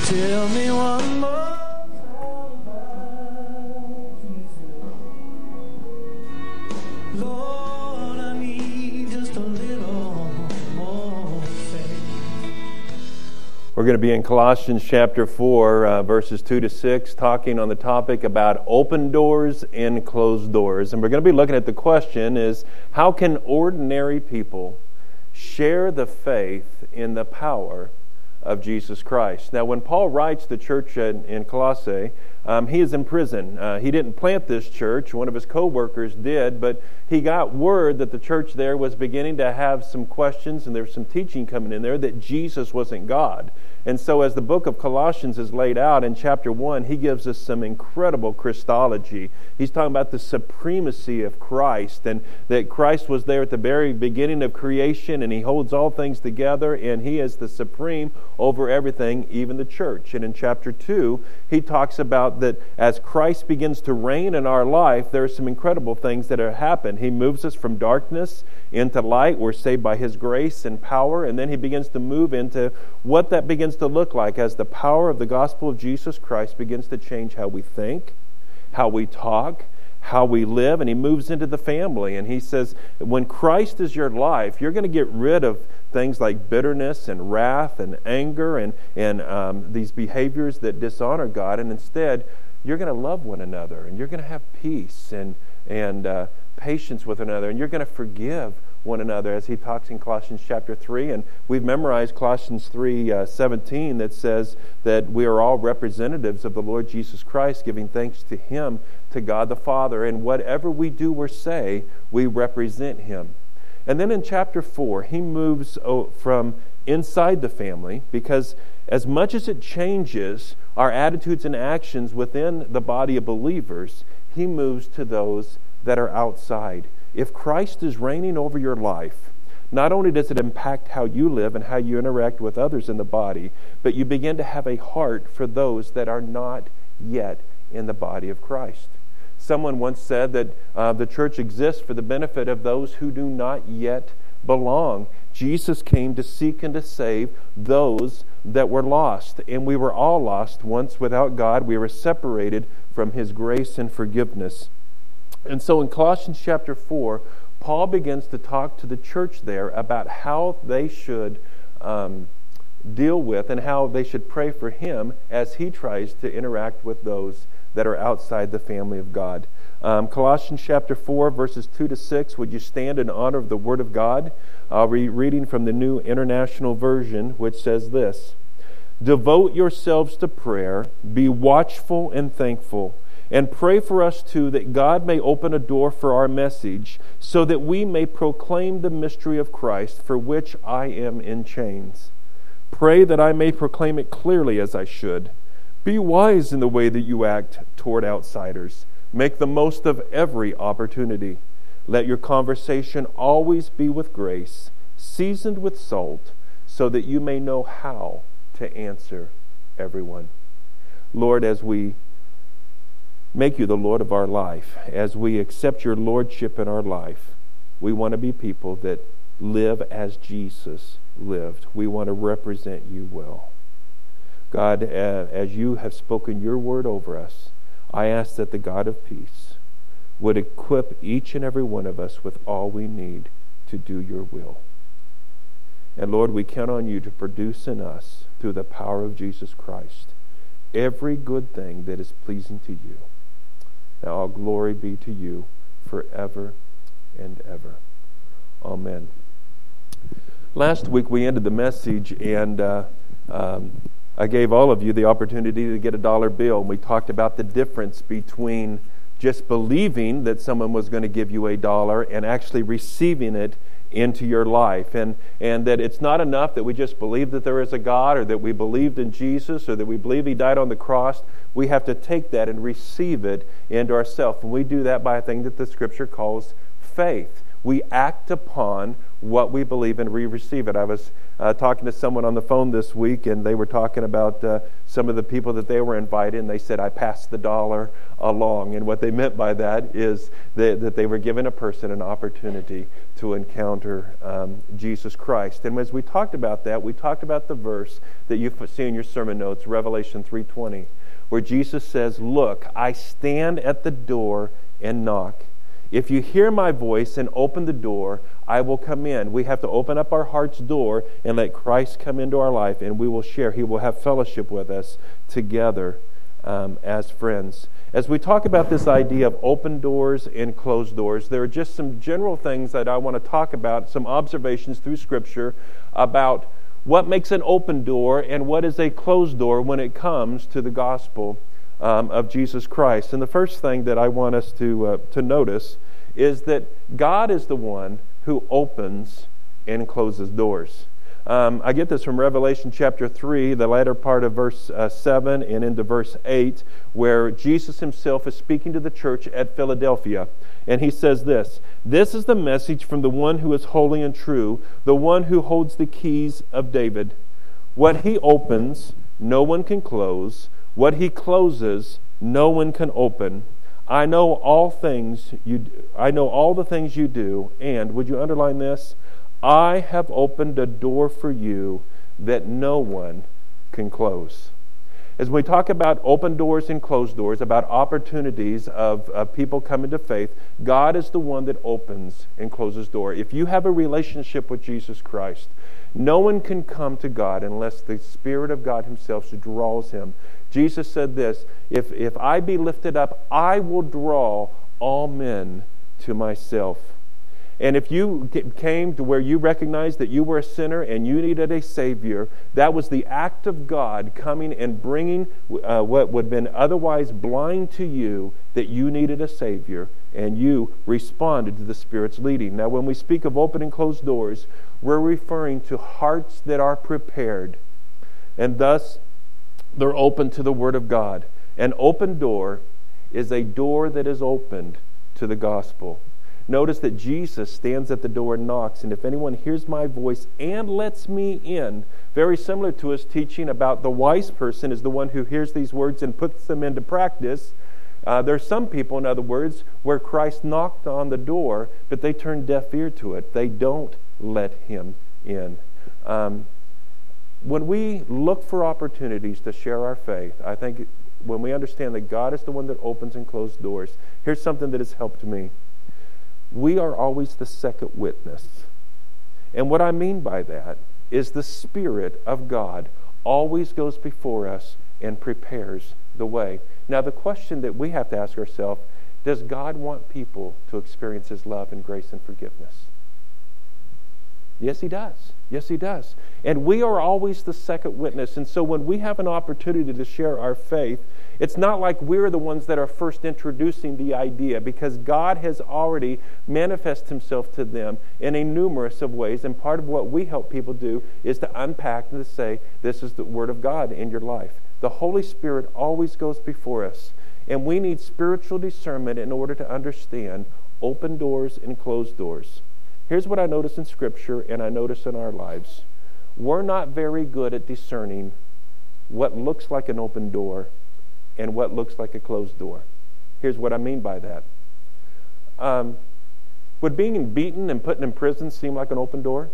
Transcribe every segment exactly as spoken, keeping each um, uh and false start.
Tell me one more time about Jesus. Lord, I need just a little more faith. We're going to be in Colossians chapter four, uh, verses two to six, talking on the topic about open doors and closed doors. And we're going to be looking at the question is, how can ordinary people share the faith in the power of Jesus Christ? Now, when Paul writes the church in, in Colossae, um, he is in prison. Uh, he didn't plant this church. One of his co-workers did, but he got word that the church there was beginning to have some questions, and there was some teaching coming in there that Jesus wasn't God. And so as the book of Colossians is laid out in chapter one, he gives us some incredible Christology. He's talking about the supremacy of Christ, and that Christ was there at the very beginning of creation, and he holds all things together, and he is the supreme over everything, even the church. And in chapter two, he talks about that as Christ begins to reign in our life, there are some incredible things that have happened. He moves us from darkness into light. We're saved by his grace and power, and then he begins to move into what that begins to look like as the power of the gospel of Jesus Christ begins to change how we think, how we talk, how we live, and he moves into the family. And he says, when Christ is your life, you're going to get rid of things like bitterness and wrath and anger and, and um, these behaviors that dishonor God, and instead, you're going to love one another, and you're going to have peace and, and uh, patience with one another, and you're going to forgive one another, as he talks in Colossians chapter three. And we've memorized Colossians three seventeen that says that we are all representatives of the Lord Jesus Christ, giving thanks to him, to God the Father, and whatever we do or say, we represent him. And then in chapter four, he moves from inside the family, because as much as it changes our attitudes and actions within the body of believers, he moves to those that are outside. If Christ is reigning over your life, not only does it impact how you live and how you interact with others in the body, but you begin to have a heart for those that are not yet in the body of Christ. Someone once said that uh, the church exists for the benefit of those who do not yet belong. Jesus came to seek and to save those that were lost, and we were all lost once without God. We were separated from his grace and forgiveness. And so in Colossians chapter four, Paul begins to talk to the church there about how they should um, deal with and how they should pray for him as he tries to interact with those that are outside the family of God. Um, Colossians chapter four, verses two to six, would you stand in honor of the Word of God? I'll be reading from the New International Version, which says this: "Devote yourselves to prayer, be watchful and thankful, and pray for us too, that God may open a door for our message, so that we may proclaim the mystery of Christ, for which I am in chains. Pray that I may proclaim it clearly as I should. Be wise in the way that you act toward outsiders. Make the most of every opportunity. Let your conversation always be with grace, seasoned with salt, so that you may know how to answer everyone." Lord, as we make you the Lord of our life, as we accept your lordship in our life, we want to be people that live as Jesus lived. We want to represent you well. God, as you have spoken your word over us, I ask that the God of peace would equip each and every one of us with all we need to do your will. And Lord, we count on you to produce in us, through the power of Jesus Christ, every good thing that is pleasing to you. Now all glory be to you forever and ever. Amen. Last week we ended the message, and uh, um, I gave all of you the opportunity to get a dollar bill. We talked about the difference between just believing that someone was going to give you a dollar and actually receiving it into your life, and and that it's not enough that we just believe that there is a God, or that we believed in Jesus, or that we believe he died on the cross. We have to take that and receive it into ourselves, and we do that by a thing that the Scripture calls faith. We act upon what we believe and we receive it. I was uh, talking to someone on the phone this week, and they were talking about uh, some of the people that they were invited, and they said, I passed the dollar along. And what they meant by that is that, that they were giving a person an opportunity to encounter um, Jesus Christ. And as we talked about that, we talked about the verse that you see in your sermon notes, Revelation three twenty, where Jesus says, look, I stand at the door and knock. If you hear my voice and open the door, I will come in. We have to open up our heart's door and let Christ come into our life, and we will share. He will have fellowship with us together um, as friends. As we talk about this idea of open doors and closed doors, there are just some general things that I want to talk about, some observations through Scripture about what makes an open door and what is a closed door when it comes to the gospel Um, of Jesus Christ. And the first thing that I want us to uh, to notice is that God is the one who opens and closes doors. Um, I get this from Revelation chapter three, the latter part of verse uh, seven and into verse eight, where Jesus himself is speaking to the church at Philadelphia. And he says this, this is the message from the one who is holy and true, the one who holds the keys of David. What he opens, no one can close. What he closes, no one can open. I know all things you I know all the things you do, and would you underline this? I have opened a door for you that no one can close. As we talk about open doors and closed doors, about opportunities of, of people coming to faith, God is the one that opens and closes door. If you have a relationship with Jesus Christ, no one can come to God unless the Spirit of God himself draws him. Jesus said this, if, if I be lifted up, I will draw all men to myself. And if you came to where you recognized that you were a sinner and you needed a Savior, that was the act of God coming and bringing uh, what would have been otherwise blind to you, that you needed a Savior, and you responded to the Spirit's leading. Now, when we speak of open and closed doors, we're referring to hearts that are prepared, and thus they're open to the Word of God. An open door is a door that is opened to the gospel. Notice that Jesus stands at the door and knocks, and if anyone hears my voice and lets me in, very similar to his teaching about the wise person is the one who hears these words and puts them into practice. Uh, there are some people, in other words, where Christ knocked on the door, but they turn deaf ear to it. They don't let him in. Um, when we look for opportunities to share our faith, I think when we understand that God is the one that opens and closes doors, here's something that has helped me. We are always the second witness. And what I mean by that is the Spirit of God always goes before us and prepares the way. Now, the question that we have to ask ourselves, does God want people to experience His love and grace and forgiveness? Yes, He does. Yes, He does. And we are always the second witness. And so when we have an opportunity to share our faith, it's not like we're the ones that are first introducing the idea, because God has already manifested Himself to them in a numerous of ways. And part of what we help people do is to unpack and to say, this is the Word of God in your life. The Holy Spirit always goes before us. And we need spiritual discernment in order to understand open doors and closed doors. Here's what I notice in Scripture and I notice in our lives. We're not very good at discerning what looks like an open door and what looks like a closed door. Here's what I mean by that. Um, would being beaten and put in prison seem like an open door?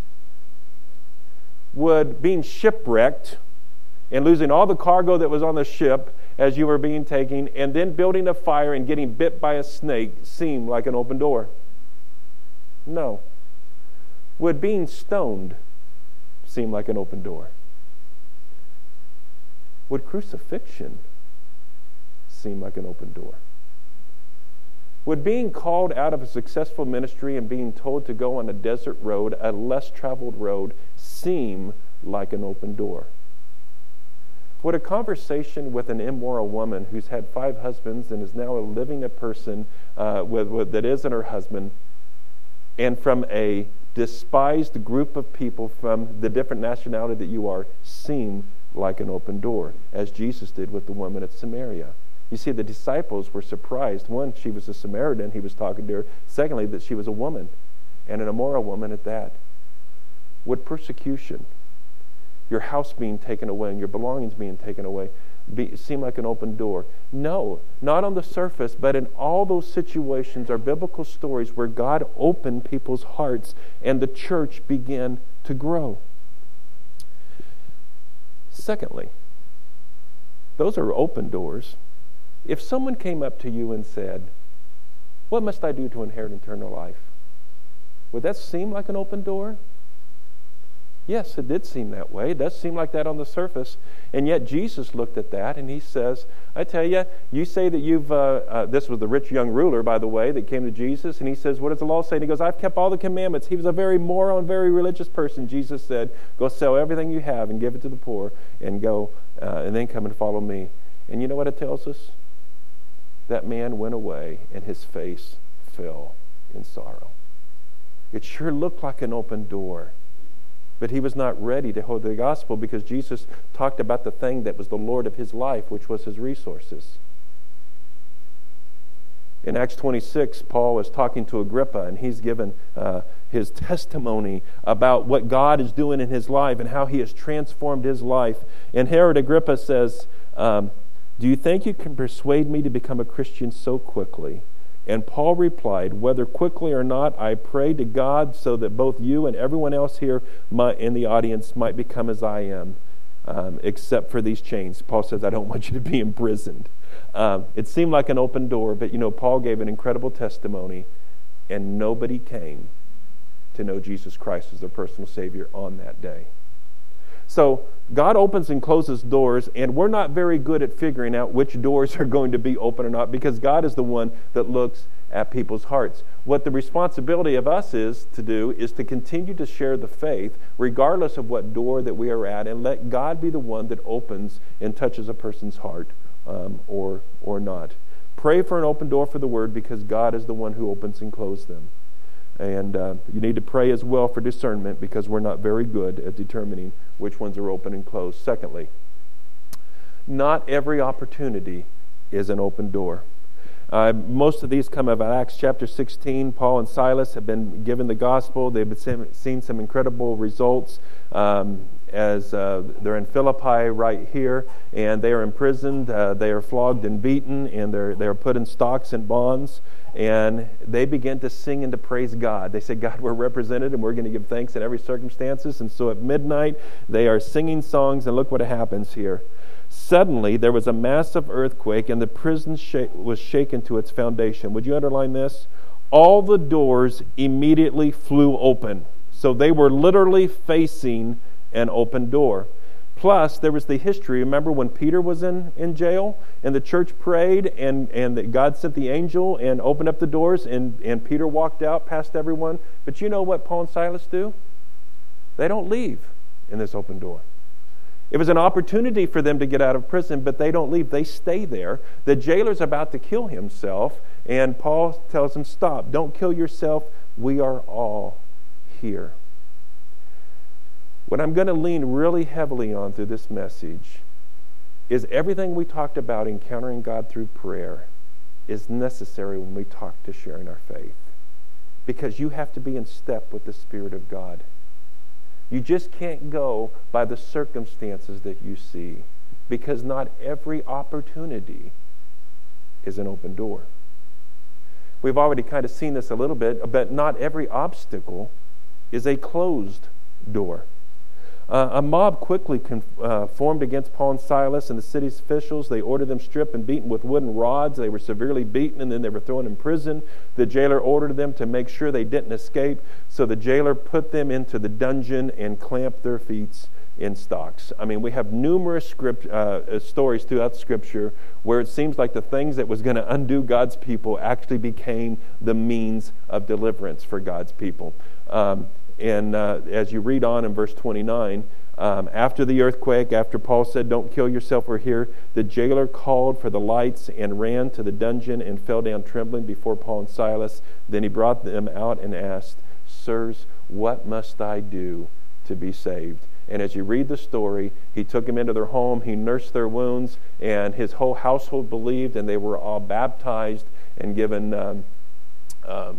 Would being shipwrecked and losing all the cargo that was on the ship as you were being taken, and then building a fire and getting bit by a snake seem like an open door? No. Would being stoned seem like an open door? Would crucifixion seem like an open door? Would being called out of a successful ministry and being told to go on a desert road, a less traveled road, seem like an open door? Would a conversation with an immoral woman who's had five husbands and is now living a person uh, with, with, that isn't her husband, and from a despised group of people from the different nationality that you are, seem like an open door, as Jesus did with the woman at Samaria? You see, the disciples were surprised. One, she was a Samaritan, he was talking to her. Secondly, that she was a woman. and an immoral woman at that. Would persecution, your house being taken away and your belongings being taken away, be, seem like an open door? No, not on the surface, but in all those situations are biblical stories where God opened people's hearts and the church began to grow. Secondly, those are open doors. If someone came up to you and said, "What must I do to inherit eternal life?" would that seem like an open door? Yes, it did seem that way. It does seem like that on the surface. And yet Jesus looked at that and he says, I tell you, you say that you've, uh, uh, this was the rich young ruler, by the way, that came to Jesus. And he says, what does the law say? And he goes, I've kept all the commandments. He was a very moral and very religious person. Jesus said, go sell everything you have and give it to the poor and go, uh, and then come and follow me. And you know what it tells us? That man went away and his face fell in sorrow. It sure looked like an open door. But he was not ready to hold the gospel because Jesus talked about the thing that was the Lord of his life, which was his resources. In Acts twenty-six, Paul is talking to Agrippa, and he's given uh, his testimony about what God is doing in his life and how he has transformed his life. And Herod Agrippa says, um, do you think you can persuade me to become a Christian so quickly? And Paul replied, whether quickly or not, I pray to God so that both you and everyone else here might, in the audience might become as I am, um, except for these chains. Paul says, I don't want you to be imprisoned. Um, it seemed like an open door, but you know, Paul gave an incredible testimony, and nobody came to know Jesus Christ as their personal Savior on that day. So God opens and closes doors, and we're not very good at figuring out which doors are going to be open or not, because God is the one that looks at people's hearts. What the responsibility of us is to do is to continue to share the faith regardless of what door that we are at, and let God be the one that opens and touches a person's heart um, or, or not. Pray for an open door for the Word, because God is the one who opens and closes them. And uh, you need to pray as well for discernment, because we're not very good at determining which ones are open and closed. Secondly, not every opportunity is an open door. Uh, most of these come out of Acts chapter sixteen. Paul and Silas have been given the gospel. They've been seen some incredible results um, as uh, they're in Philippi right here, and they are imprisoned. Uh, they are flogged and beaten, and they're they are put in stocks and bonds. And they begin to sing and to praise God. They say, God, we're represented and we're going to give thanks in every circumstances. And so at midnight, they are singing songs, and look what happens here. Suddenly, there was a massive earthquake, and the prison sh- was shaken to its foundation. Would you underline this? All the doors immediately flew open. So they were literally facing an open door. Plus, there was the history. Remember when Peter was in, in jail and the church prayed and, and that God sent the angel and opened up the doors, and, and Peter walked out past everyone. But you know what Paul and Silas do? They don't leave in this open door. It was an opportunity for them to get out of prison, but they don't leave. They stay there. The jailer's about to kill himself, and Paul tells them, stop, don't kill yourself. We are all here. What I'm going to lean really heavily on through this message is everything we talked about encountering God through prayer is necessary when we talk to sharing our faith. Because you have to be in step with the Spirit of God. You just can't go by the circumstances that you see, because not every opportunity is an open door. We've already kind of seen this a little bit, but not every obstacle is a closed door. Uh, a mob quickly con- uh, formed against Paul and Silas and the city's officials. They ordered them stripped and beaten with wooden rods. They were severely beaten, and then they were thrown in prison. The jailer ordered them to make sure they didn't escape, so the jailer put them into the dungeon and clamped their feet in stocks. I mean, we have numerous script, uh, stories throughout Scripture where it seems like the things that was going to undo God's people actually became the means of deliverance for God's people. Um, And uh, as you read on in verse twenty-nine, um, after the earthquake, after Paul said, don't kill yourself, we're here, the jailer called for the lights and ran to the dungeon and fell down trembling before Paul and Silas. Then he brought them out and asked, sirs, what must I do to be saved? And as you read the story, he took them into their home, he nursed their wounds, and his whole household believed, and they were all baptized and given um, um,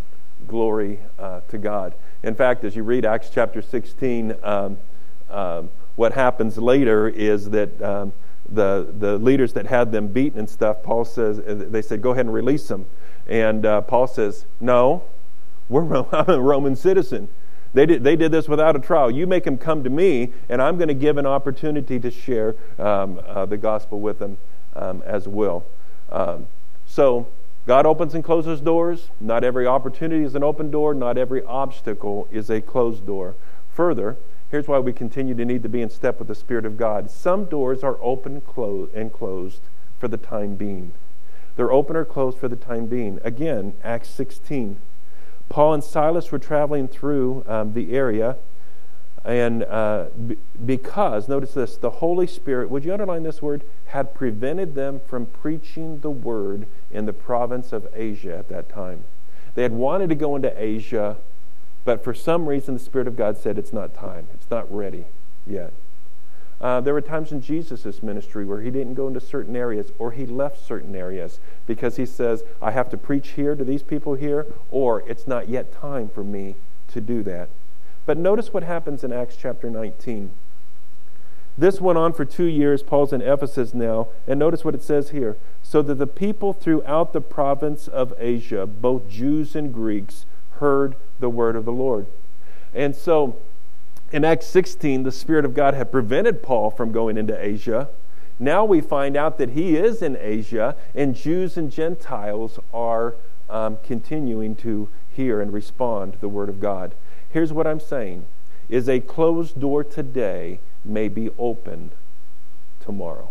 glory uh, to God. In fact, as you read Acts chapter sixteen, um, um, what happens later is that um, the the leaders that had them beaten and stuff, Paul says, they said, go ahead and release them. And uh, Paul says, no, we're I'm a Roman citizen. They did, they did this without a trial. You make them come to me, and I'm going to give an opportunity to share um, uh, the gospel with them um, as well. Um, so God opens and closes doors. Not every opportunity is an open door. Not every obstacle is a closed door. Further, here's why we continue to need to be in step with the Spirit of God. Some doors are open and closed for the time being. They're open or closed for the time being. Again, Acts sixteen. Paul and Silas were traveling through um, the area, and uh, b- because, notice this, the Holy Spirit, would you underline this word, had prevented them from preaching the word in the province of Asia at that time. They had wanted to go into Asia, but for some reason the Spirit of God said it's not time, it's not ready yet. Uh, there were times in Jesus' ministry where he didn't go into certain areas, or he left certain areas because he says, I have to preach here to these people here, or it's not yet time for me to do that. But notice what happens in Acts chapter nineteen. This went on for two years. Paul's in Ephesus now, and notice what it says here. So that the people throughout the province of Asia, both Jews and Greeks, heard the word of the Lord. And so, in Acts sixteen, the Spirit of God had prevented Paul from going into Asia. Now we find out that he is in Asia, and Jews and Gentiles are um, continuing to hear and respond to the Word of God. Here's what I'm saying, is a closed door today may be opened tomorrow.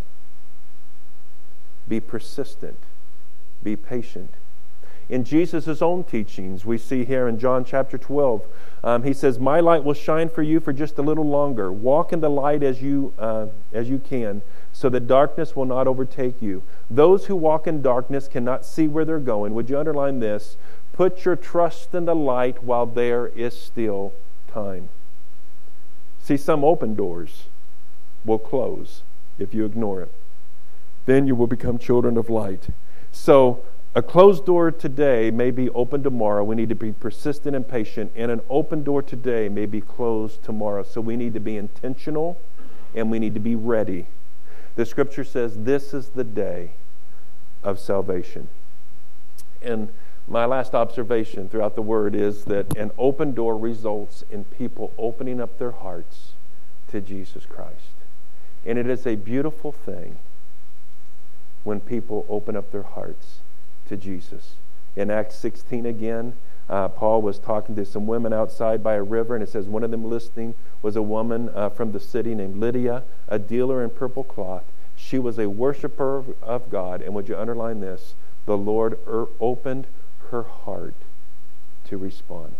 Be persistent. Be patient. In Jesus' own teachings, we see here in John chapter twelve, um, he says, my light will shine for you for just a little longer. Walk in the light as you uh, as you can, so that darkness will not overtake you. Those who walk in darkness cannot see where they're going. Would you underline this? Put your trust in the light while there is still time. See, some open doors will close if you ignore it. Then you will become children of light. So, a closed door today may be open tomorrow. We need to be persistent and patient. And an open door today may be closed tomorrow. So we need to be intentional and we need to be ready. The scripture says this is the day of salvation. And my last observation throughout the word is that an open door results in people opening up their hearts to Jesus Christ. And it is a beautiful thing when people open up their hearts to Jesus. In Acts sixteen again, uh, Paul was talking to some women outside by a river, and it says one of them listening was a woman uh, from the city named Lydia, a dealer in purple cloth. She was a worshiper of, of God, and would you underline this? The Lord er- opened her heart to respond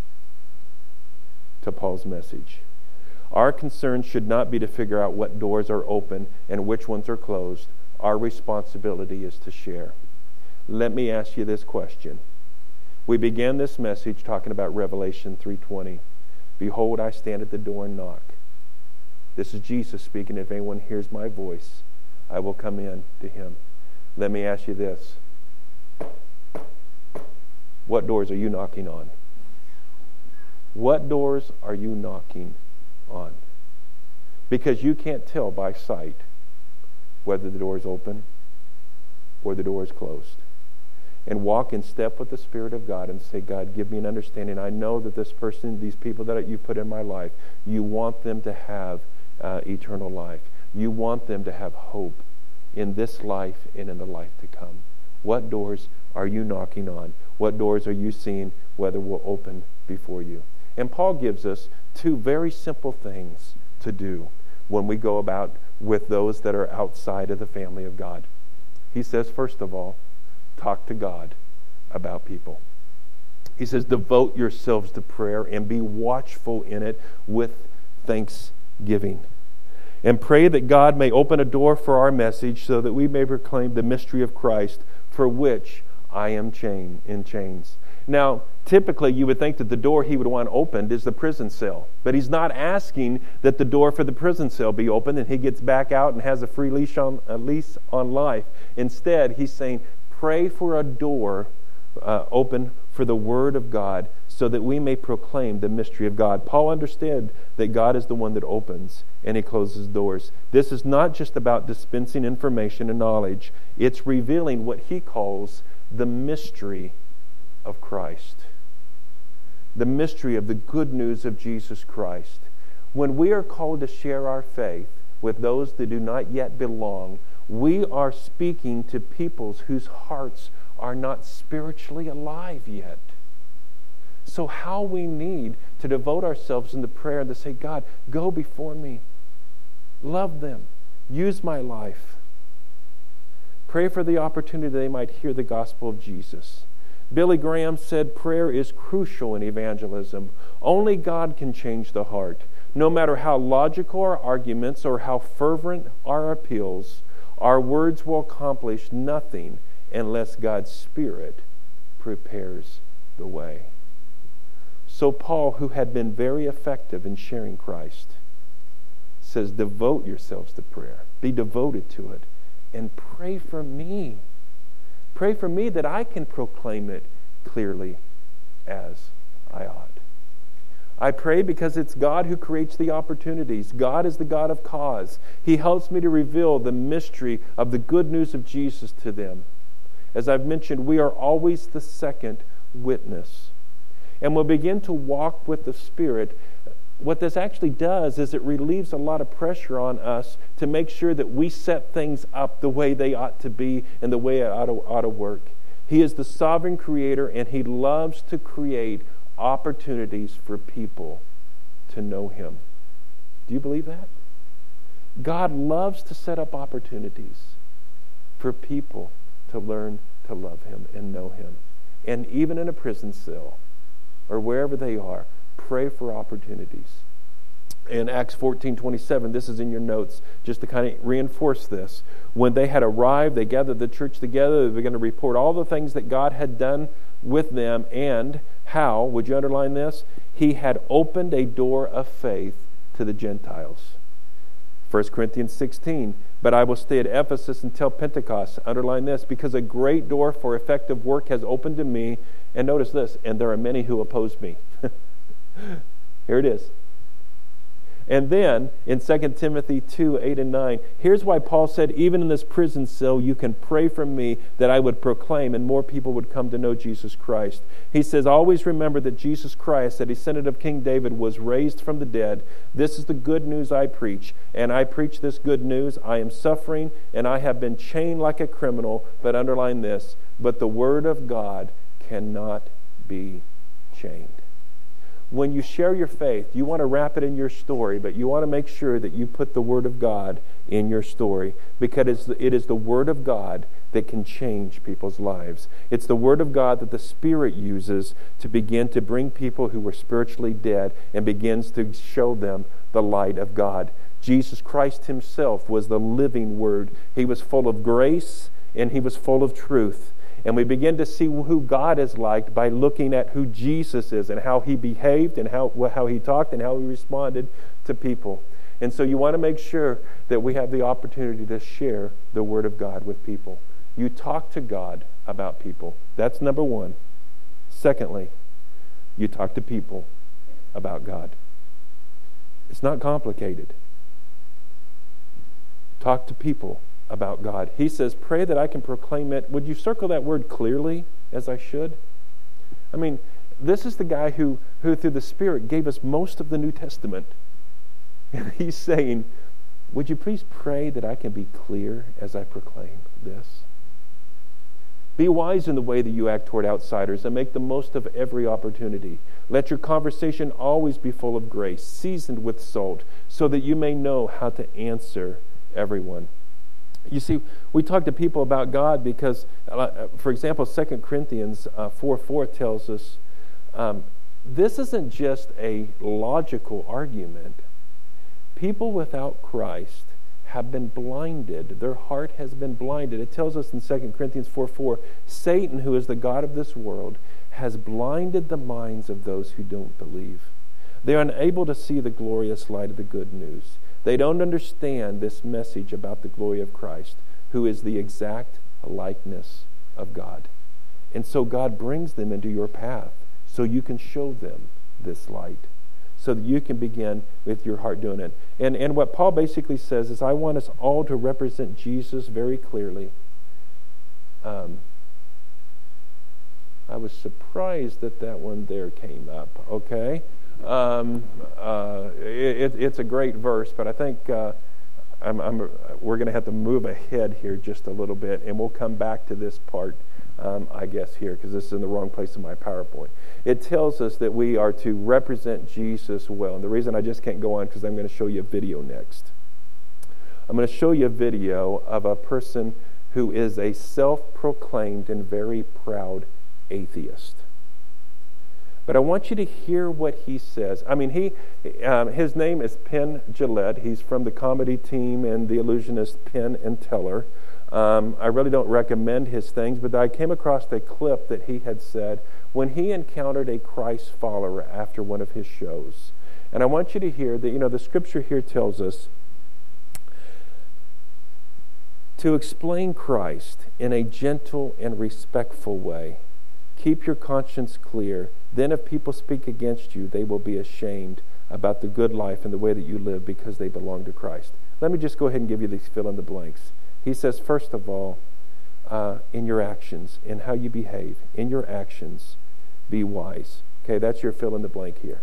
to Paul's message. Our concern should not be to figure out what doors are open and which ones are closed. Our responsibility is to share. Let me ask you this question. We began this message talking about Revelation three twenty. Behold, I stand at the door and knock. This is Jesus speaking. If anyone hears my voice, I will come in to him. Let me ask you this. What doors are you knocking on? What doors are you knocking on? Because you can't tell by sight whether the door is open or the door is closed. And walk in step with the Spirit of God and say, God, give me an understanding. I know that this person, these people that you put in my life, you want them to have uh, eternal life. You want them to have hope in this life and in the life to come. What doors are you knocking on? What doors are you seeing whether will open before you? And Paul gives us two very simple things to do when we go about with those that are outside of the family of God. He says, first of all, talk to God about people. He says, devote yourselves to prayer and be watchful in it with thanksgiving. And pray that God may open a door for our message so that we may proclaim the mystery of Christ, for which I am chain, in chains. Now, typically you would think that the door he would want opened is the prison cell. But he's not asking that the door for the prison cell be opened and he gets back out and has a free leash on, a lease on life. Instead, he's saying, pray for a door uh, open for the Word of God, so that we may proclaim the mystery of God. Paul understood that God is the one that opens and He closes doors. This is not just about dispensing information and knowledge. It's revealing what he calls the mystery of Christ. The mystery of the good news of Jesus Christ. When we are called to share our faith with those that do not yet belong, we are speaking to peoples whose hearts are not spiritually alive yet. So how we need to devote ourselves into prayer and to say, God, go before me. Love them. Use my life. Pray for the opportunity that they might hear the gospel of Jesus. Billy Graham said prayer is crucial in evangelism. Only God can change the heart. No matter how logical our arguments or how fervent our appeals, our words will accomplish nothing unless God's Spirit prepares the way. So Paul, who had been very effective in sharing Christ, says, devote yourselves to prayer. Be devoted to it. And pray for me. Pray for me that I can proclaim it clearly as I ought. I pray because it's God who creates the opportunities. God is the God of cause. He helps me to reveal the mystery of the good news of Jesus to them. As I've mentioned, we are always the second witness. And we'll begin to walk with the Spirit. What this actually does is it relieves a lot of pressure on us to make sure that we set things up the way they ought to be and the way it ought to, ought to work. He is the sovereign creator, and He loves to create opportunities for people to know Him. Do you believe that? God loves to set up opportunities for people to learn to love Him and know Him. And even in a prison cell or wherever they are, pray for opportunities. In Acts fourteen twenty-seven, this is in your notes, just to kind of reinforce this. When they had arrived, they gathered the church together. They began to report all the things that God had done with them and how, would you underline this? He had opened a door of faith to the Gentiles. First Corinthians sixteen, but I will stay at Ephesus until Pentecost. Underline this, because a great door for effective work has opened to me. And notice this, and there are many who oppose me. Here it is. And then in Second Timothy two, eight and nine, here's why Paul said, even in this prison cell, you can pray for me that I would proclaim and more people would come to know Jesus Christ. He says, always remember that Jesus Christ, a descendant of King David, was raised from the dead. This is the good news I preach. And I preach this good news. I am suffering and I have been chained like a criminal. But underline this, but the word of God cannot be chained. When you share your faith, you want to wrap it in your story, but you want to make sure that you put the Word of God in your story, because it is the Word of God that can change people's lives. It's the Word of God that the Spirit uses to begin to bring people who were spiritually dead and begins to show them the light of God. Jesus Christ Himself was the living Word. He was full of grace and He was full of truth. And we begin to see who God is like by looking at who Jesus is and how He behaved and how, how He talked and how He responded to people. And so you want to make sure that we have the opportunity to share the Word of God with people. You talk to God about people. That's number one. Secondly, you talk to people about God. It's not complicated. Talk to people about God. He says, pray that I can proclaim it. Would you circle that word clearly, as I should? I mean, this is the guy who, who through the Spirit gave us most of the New Testament. And he's saying, would you please pray that I can be clear as I proclaim this? Be wise in the way that you act toward outsiders and make the most of every opportunity. Let your conversation always be full of grace, seasoned with salt, so that you may know how to answer everyone. You see, we talk to people about God because, uh, for example, Second Corinthians uh, four four tells us um, this isn't just a logical argument. People without Christ have been blinded. Their heart has been blinded. It tells us in Second Corinthians four four, Satan, who is the god of this world, has blinded the minds of those who don't believe. They are unable to see the glorious light of the good news. They don't understand this message about the glory of Christ, who is the exact likeness of God. And so God brings them into your path so you can show them this light, so that you can begin with your heart doing it. And, and what Paul basically says is, I want us all to represent Jesus very clearly. Um, I was surprised that that one there came up, okay? Um, uh, it, it's a great verse, but I think uh, I'm, I'm, we're going to have to move ahead here just a little bit, and we'll come back to this part, um, I guess, here, because this is in the wrong place in my PowerPoint. It tells us that we are to represent Jesus well. And the reason I just can't go on because I'm going to show you a video next. I'm going to show you a video of a person who is a self-proclaimed and very proud atheist. But I want you to hear what he says. I mean, he, um, his name is Penn Jillette. He's from the comedy team and the illusionist Penn and Teller. Um, I really don't recommend his things, but I came across a clip that he had said when he encountered a Christ follower after one of his shows. And I want you to hear that, you know, the scripture here tells us to explain Christ in a gentle and respectful way. Keep your conscience clear. Then if people speak against you, they will be ashamed about the good life and the way that you live because they belong to Christ. Let me just go ahead and give you these fill in the blanks. He says, first of all, uh, in your actions, in how you behave, in your actions, be wise. Okay, that's your fill in the blank here.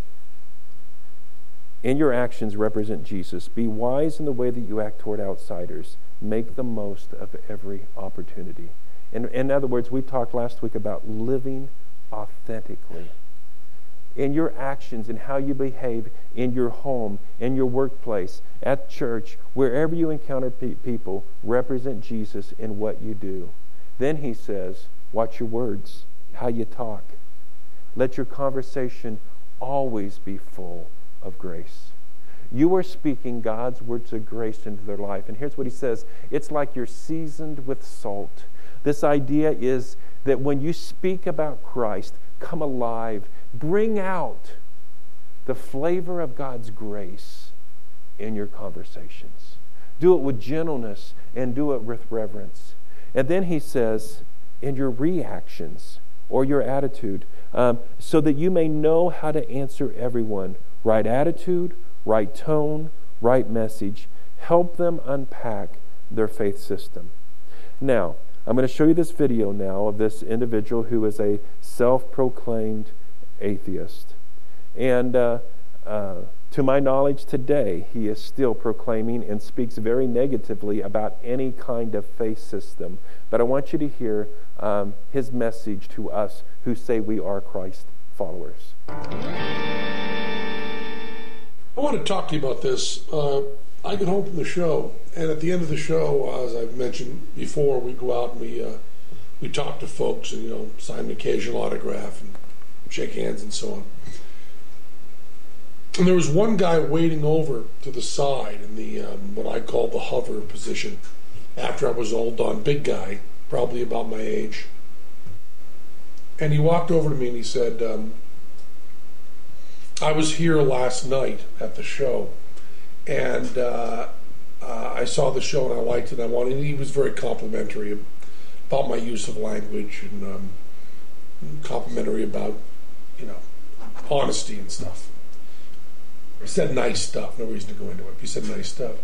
In your actions represent Jesus. Be wise in the way that you act toward outsiders. Make the most of every opportunity. In, in other words, we talked last week about living authentically. In your actions, in how you behave, in your home, in your workplace, at church, wherever you encounter pe- people, represent Jesus in what you do. Then he says, watch your words, how you talk. Let your conversation always be full of grace. You are speaking God's words of grace into their life. And here's what he says. It's like you're seasoned with salt. This idea is that when you speak about Christ, come alive. Bring out the flavor of God's grace in your conversations. Do it with gentleness and do it with reverence. And then he says, in your reactions or your attitude, um, so that you may know how to answer everyone. Right attitude, right tone, right message. Help them unpack their faith system. Now, I'm going to show you this video now of this individual who is a self-proclaimed atheist. And uh, uh, to my knowledge today, he is still proclaiming and speaks very negatively about any kind of faith system. But I want you to hear um, his message to us who say we are Christ followers. I want to talk to you about this. Uh, I get home from the show, and at the end of the show, uh, as I've mentioned before, we go out and we uh, we talk to folks and, you know, sign an occasional autograph and shake hands and so on. And there was one guy waiting over to the side in the um, what I call the hover position after I was all done. Big guy, probably about my age. And he walked over to me and he said, um, I was here last night at the show, and uh, uh, I saw the show and I liked it. I wanted. He was very complimentary about my use of language and um, complimentary about, you know, honesty and stuff. He said nice stuff. No reason to go into it. He said nice stuff.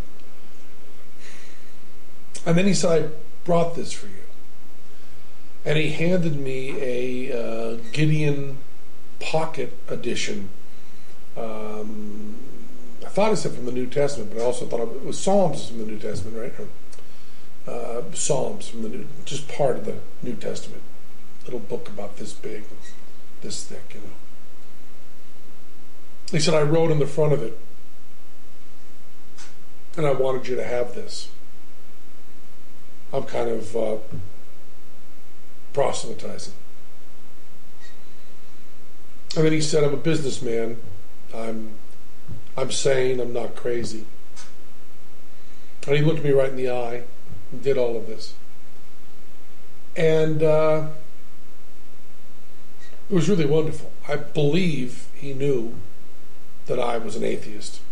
And then he said, I brought this for you. And he handed me a uh, Gideon Pocket Edition. Um, I thought it said from the New Testament, but I also thought it was Psalms from the New Testament, right? Or, uh, Psalms from the New, just part of the New Testament. Little book about this big, this thick, you know. He said, I wrote on the front of it, and I wanted you to have this. I'm kind of uh, proselytizing. And then he said, I'm a businessman. I'm I'm sane. I'm not crazy. And he looked me right in the eye and did all of this. And uh, it was really wonderful. I believe he knew that I was an atheist.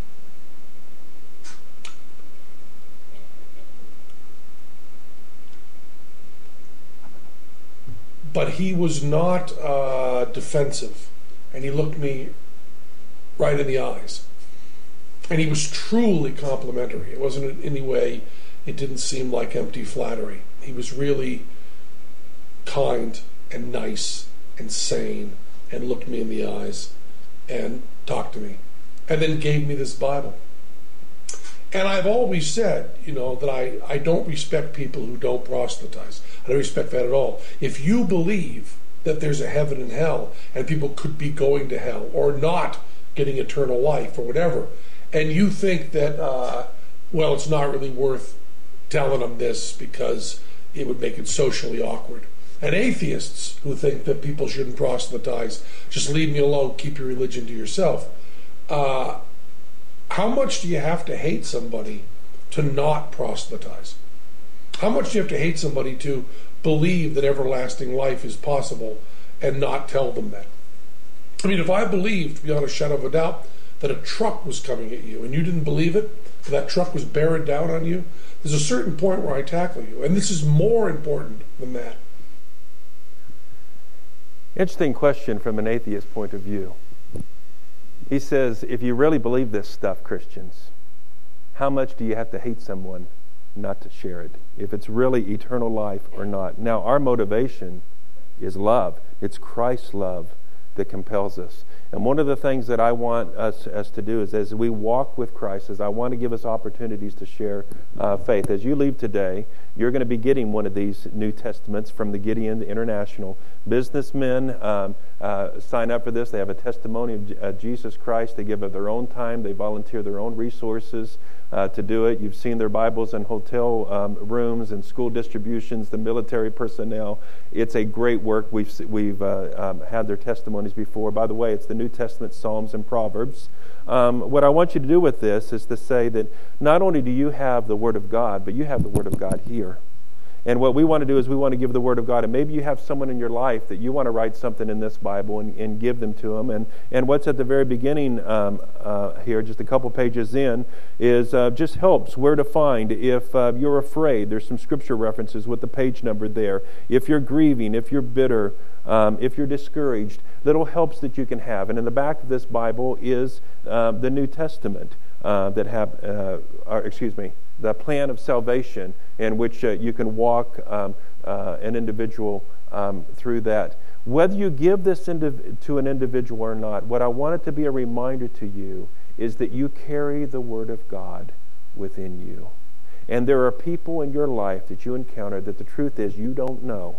but he was not uh, defensive, and he looked me right in the eyes. And he was truly complimentary. It wasn't in any way, it didn't seem like empty flattery. He was really kind and nice and sane and looked me in the eyes and talked to me and then gave me this Bible. And I've always said, you know, that I, I don't respect people who don't proselytize. I don't respect that at all. If you believe that there's a heaven and hell and people could be going to hell or not getting eternal life or whatever, and you think that, uh, well, it's not really worth telling them this because it would make it socially awkward. And atheists who think that people shouldn't proselytize, just leave me alone, keep your religion to yourself. Uh, how much do you have to hate somebody to not proselytize? How much do you have to hate somebody to believe that everlasting life is possible and not tell them that? I mean, if I believed, beyond a shadow of a doubt, that a truck was coming at you and you didn't believe it, that truck was bearing down on you, there's a certain point where I tackle you. And this is more important than that. Interesting question from an atheist point of view. He says, if you really believe this stuff, Christians, how much do you have to hate someone not to share it? If it's really eternal life or not. Now, our motivation is love. It's Christ's love that compels us. And one of the things that I want us, us to do is as we walk with Christ, is I want to give us opportunities to share uh, faith. As you leave today, you're going to be getting one of these New Testaments from the Gideon International. Businessmen um, uh, sign up for this. They have a testimony of uh, Jesus Christ. They give of their own time. They volunteer their own resources uh, to do it. You've seen their Bibles in hotel um, rooms and school distributions, the military personnel. It's a great work. We've, we've uh, um, had their testimonies before. By the way, it's the New Testament, Psalms, and Proverbs. Um, what I want you to do with this is to say that not only do you have the Word of God, but you have the Word of God here. And what we want to do is we want to give the Word of God. And maybe you have someone in your life that you want to write something in this Bible and, and give them to them. And, and what's at the very beginning um, uh, here, just a couple pages in, is uh, just helps where to find. If uh, you're afraid, there's some scripture references with the page number there. If you're grieving, if you're bitter, um, if you're discouraged, little helps that you can have. And in the back of this Bible is uh, the New Testament uh, that have, uh, or, excuse me, the plan of salvation in which uh, you can walk um, uh, an individual um, through that. Whether you give this indiv- to an individual or not, what I want it to be a reminder to you is that you carry the Word of God within you. And there are people in your life that you encounter that the truth is you don't know.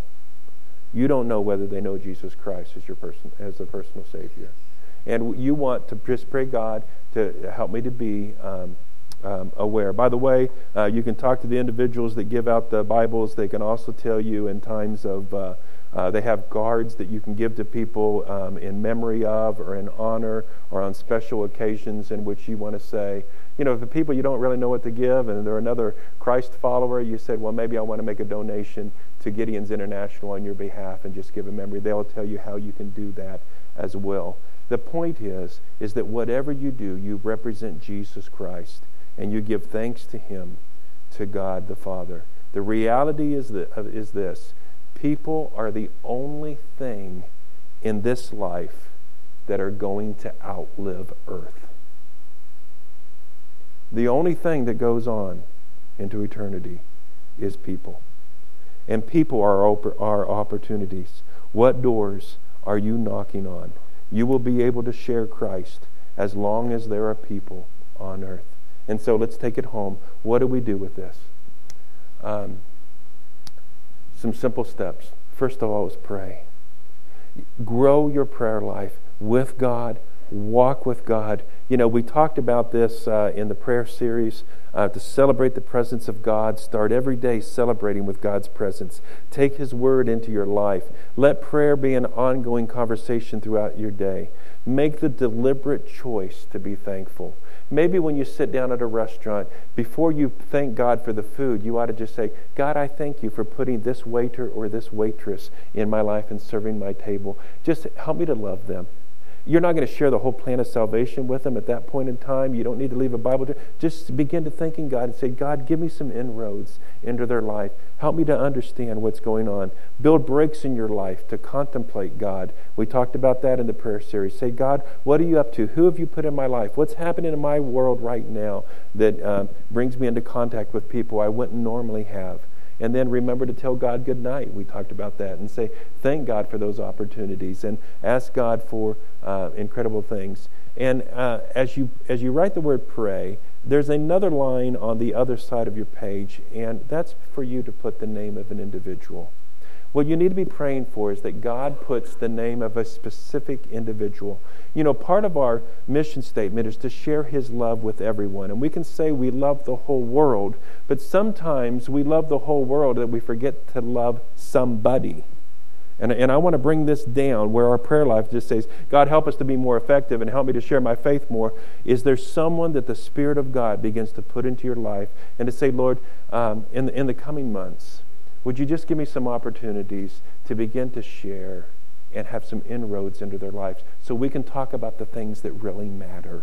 You don't know whether they know Jesus Christ as your person, as their personal Savior. And you want to just pray, God, to help me to be um, Um, aware. By the way, uh, you can talk to the individuals that give out the Bibles. They can also tell you in times of, uh, uh, they have cards that you can give to people um, in memory of or in honor or on special occasions in which you want to say, you know, if the people you don't really know what to give and they're another Christ follower, you said, well, maybe I want to make a donation to Gideon's International on your behalf and just give a memory. They'll tell you how you can do that as well. The point is, is that whatever you do, you represent Jesus Christ. And you give thanks to Him, to God the Father. The reality is, that, is this. People are the only thing in this life that are going to outlive Earth. The only thing that goes on into eternity is people. And people are, op- are opportunities. What doors are you knocking on? You will be able to share Christ as long as there are people on earth. And so let's take it home. What do we do with this? Um, some simple steps. First of all is pray. Grow your prayer life with God. Walk with God. You know, we talked about this uh, in the prayer series. Uh, to celebrate the presence of God, start every day celebrating with God's presence. Take His Word into your life. Let prayer be an ongoing conversation throughout your day. Make the deliberate choice to be thankful. Maybe when you sit down at a restaurant, before you thank God for the food, you ought to just say, God, I thank you for putting this waiter or this waitress in my life and serving my table. Just help me to love them. You're not going to share the whole plan of salvation with them at that point in time. You don't need to leave a Bible. Just begin to think in God and say, God, give me some inroads into their life. Help me to understand what's going on. Build breaks in your life to contemplate God. We talked about that in the prayer series. Say, God, what are you up to? Who have you put in my life? What's happening in my world right now that um, brings me into contact with people I wouldn't normally have? And then remember to tell God good night. We talked about that. And say, thank God for those opportunities. And ask God for uh, incredible things. And uh, as you as you write the word pray, there's another line on the other side of your page. And that's for you to put the name of an individual. What you need to be praying for is that God puts the name of a specific individual. You know, part of our mission statement is to share His love with everyone. And we can say we love the whole world, but sometimes we love the whole world that we forget to love somebody. And, and I want to bring this down where our prayer life just says, God, help us to be more effective and help me to share my faith more. Is there someone that the Spirit of God begins to put into your life and to say, Lord, um, in, the, in the coming months, would you just give me some opportunities to begin to share and have some inroads into their lives so we can talk about the things that really matter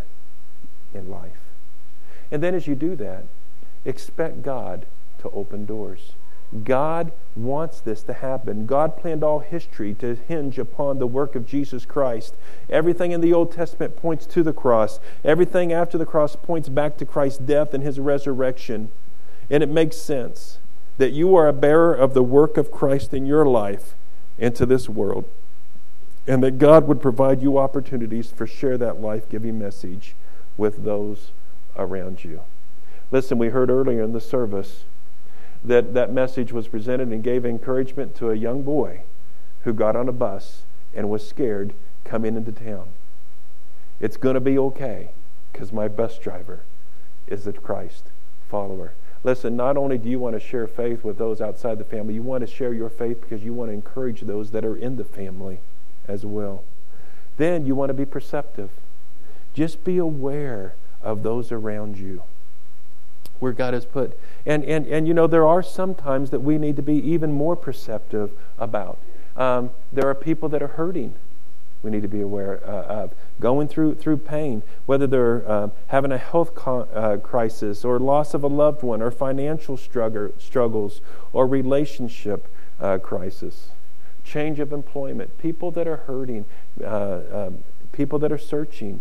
in life? And then as you do that, expect God to open doors. God wants this to happen. God planned all history to hinge upon the work of Jesus Christ. Everything in the Old Testament points to the cross. Everything after the cross points back to Christ's death and His resurrection. And it makes sense that you are a bearer of the work of Christ in your life into this world, and that God would provide you opportunities for share that life-giving message with those around you. Listen, we heard earlier in the service that that message was presented and gave encouragement to a young boy who got on a bus and was scared coming into town. It's going to be okay because my bus driver is a Christ follower. Listen, not only do you want to share faith with those outside the family, you want to share your faith because you want to encourage those that are in the family as well. Then you want to be perceptive. Just be aware of those around you, where God has put. And, and, and you know, there are some times that we need to be even more perceptive about. Um, there are people that are hurting. We need to be aware uh, of going through through pain, whether they're uh, having a health con- uh, crisis or loss of a loved one or financial struggle, struggles or relationship uh, crisis, change of employment, people that are hurting, uh, um, people that are searching.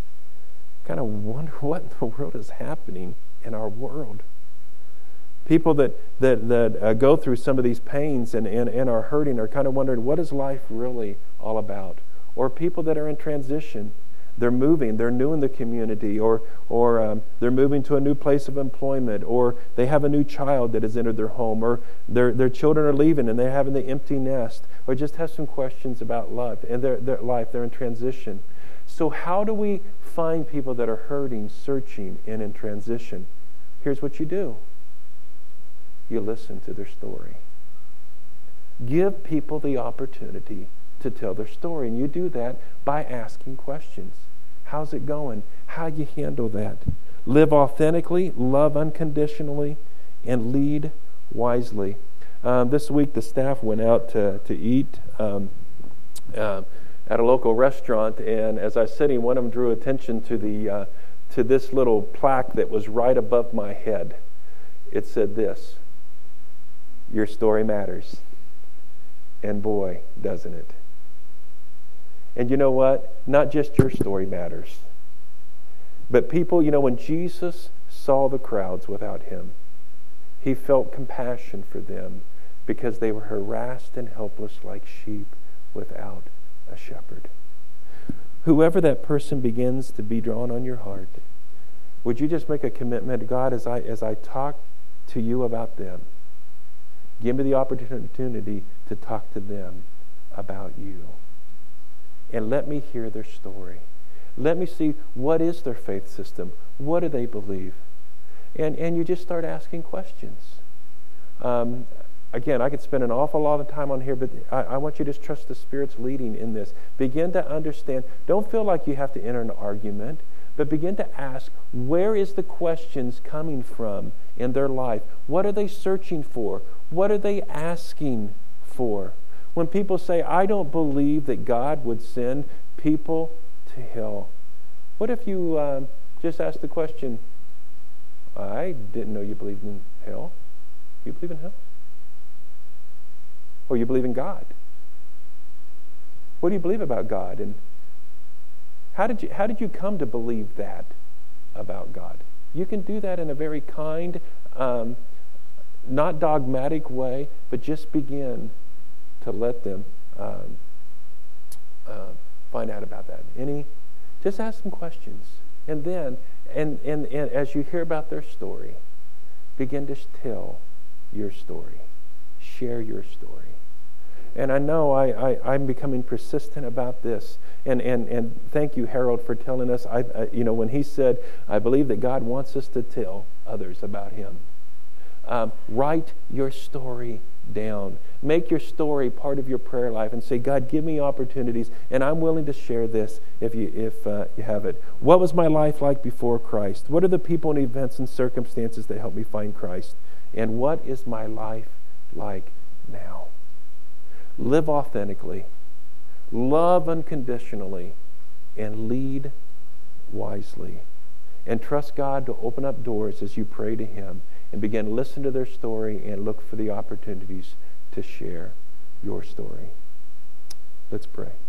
Kind of wonder what in the world is happening in our world. People that that, that uh, go through some of these pains and, and, and are hurting are kind of wondering, what is life really all about? Or people that are in transition. They're moving, they're new in the community, or or um, they're moving to a new place of employment, or they have a new child that has entered their home, or their their children are leaving and they're having the empty nest, or just have some questions about love and their, their life. They're in transition. So how do we find people that are hurting, searching, and in transition? Here's what you do. You listen to their story. Give people the opportunity to tell their story. And you do that by asking questions. How's it going? How you handle that? Live authentically, love unconditionally, and lead wisely. Um, this week the staff went out to, to eat um, uh, at a local restaurant, and as I was sitting, one of them drew attention to the uh, to this little plaque that was right above my head. It said this: "Your story matters." And boy, doesn't it. And you know what? Not just your story matters. But people, you know, when Jesus saw the crowds without Him, He felt compassion for them because they were harassed and helpless like sheep without a shepherd. Whoever that person begins to be drawn on your heart, would you just make a commitment to God as I as I talk to you about them? Give me the opportunity to talk to them about you. And let me hear their story. Let me see, what is their faith system? What do they believe? And and you just start asking questions. Um, again, I could spend an awful lot of time on here, but I, I want you to just trust the Spirit's leading in this. Begin to understand. Don't feel like you have to enter an argument, but begin to ask, where is the questions coming from in their life? What are they searching for? What are they asking for? When people say, I don't believe that God would send people to hell. What if you um, just asked the question, I didn't know you believed in hell. You believe in hell? Or you believe in God? What do you believe about God? And how did you how did you come to believe that about God? You can do that in a very kind, um, not dogmatic way, but just begin to let them um, uh, find out about that. Any, just ask them questions, and then, and, and and as you hear about their story, begin to tell your story, share your story. And I know I, I, I'm becoming persistent about this. And, and, and thank you, Harold, for telling us. I, I, you know, when he said, I believe that God wants us to tell others about Him. Um, write your story down. Make your story part of your prayer life and say, God, give me opportunities, and I'm willing to share this if you if uh, you have it. What was my life like before Christ? What are the people and events and circumstances that helped me find Christ? And what is my life like now? Live authentically, love unconditionally, and lead wisely. And trust God to open up doors as you pray to Him, and begin to listen to their story and look for the opportunities to share your story. Let's pray.